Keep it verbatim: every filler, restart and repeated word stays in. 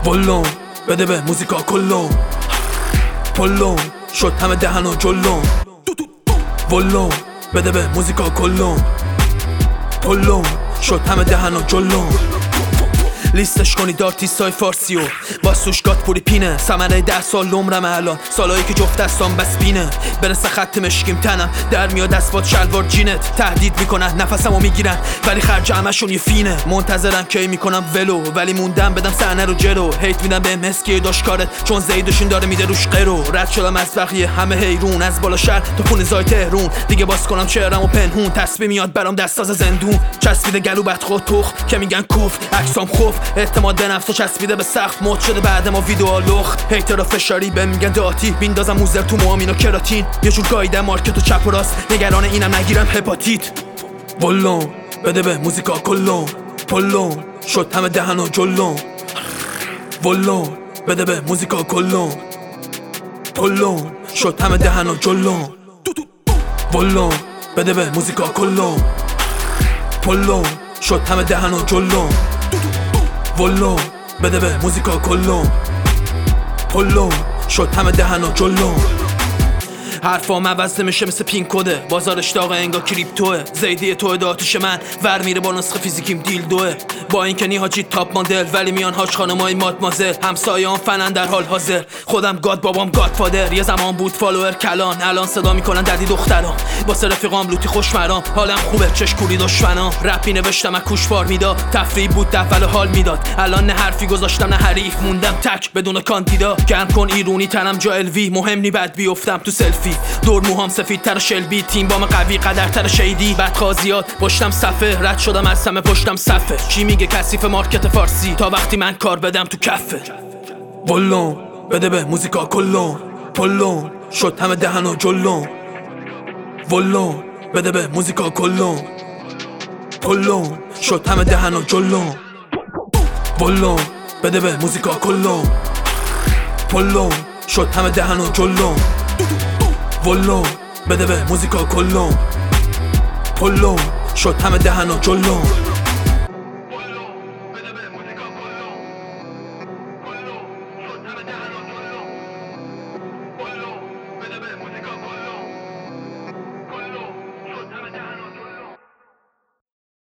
ولون بده به موزیکا کلون پلون شد همه دهن و جلون ولون بده به موزیکا کلون پلون شد همه دهن و جلون لیستش کنی دارتیستای فارسی و واسوش گات پوری پینه ثمره ده سال عمرم الان سالایی که جفت دستام بس بینه برسه خط مشکیم تنم در میاد اسبات شلوار جینت تهدید میکنن نفسمو میگیرن ولی خرج همشون یه فینه منتظرن کی میکنم ولو ولی موندم بدم صحنه رو جرو هیت میدم به مسکی داشکارت چون زیدشون داره میده روش قرو رد شدم از بقیه همه حیرون از بالا شهر تا خونه زای تهرون دیگه باز کنم چهرمو پنهون تسبیح میاد برام دست از زندون چسبیده گلو بدخو تخ که میگن کف عکسام خوف اعتماد به نفس و چسبیده به سقف مد شده بعد ما ویدیو لخ هیترا فشاری به میگن داتی بیندازم موزر تو موامین و کراتین یه جور گایده مارکت و چپ و راست نگران اینم نگیرم هپاتیت ولون بده به موزیکا کلون پلون شد همه دهن و جلون ولون بده به موزیکا کلون پلون شد همه دهن و جلون ولون بده به موزیکا کلون پلون شد همه دهن و جلون ولون بده به موزیکا کلون پلون شد همه دهن و جلون حرفام عوض نمیشه مثل پین کده بازارش داغه انگار کریپتوه زیدی توه داتوش من ور میره با نسخه فیزیکیم دیل دوه با این که نیهاجی تاپ مدل ولی میان هاج خانمای مادمازل همسایه‌ام فنن در حال حاضر خودم گاد بابام گاد فادر یه زمان بود فالوور کلان الان صدا میکنن ددی دخترام واسه رفیقام لوتی خوشمرام حالم خوبه چش کوری دشمنام رپی نوشتم از کوشبار میداد تفریح بود دفعه حال میداد الان نه حرفی گذاشتم نه حریف موندم تک بدون کاندیدا گرم کن ایرونی تنم جا الوی مهم نی بعد بیافتم تو سلفی دور موهام سفید تر شلبی تیم بام قوی قدر تر شیدی بدخوازیات پشتم صفه رد شدم از همه پشتم صفه چی میگه کثیف مارکت فارسی تا وقتی من کار بدم تو کفه ولون بده به موزیکا کلون پلون شد همه دهن و جلون ولون بده به موزیکا کلون پلون شد همه دهن و جلون ولون بده به موزیکا کلون پلون شد همه دهن و جلون ولون بده به موزیکا کلون پلون شد همه دهن و جلون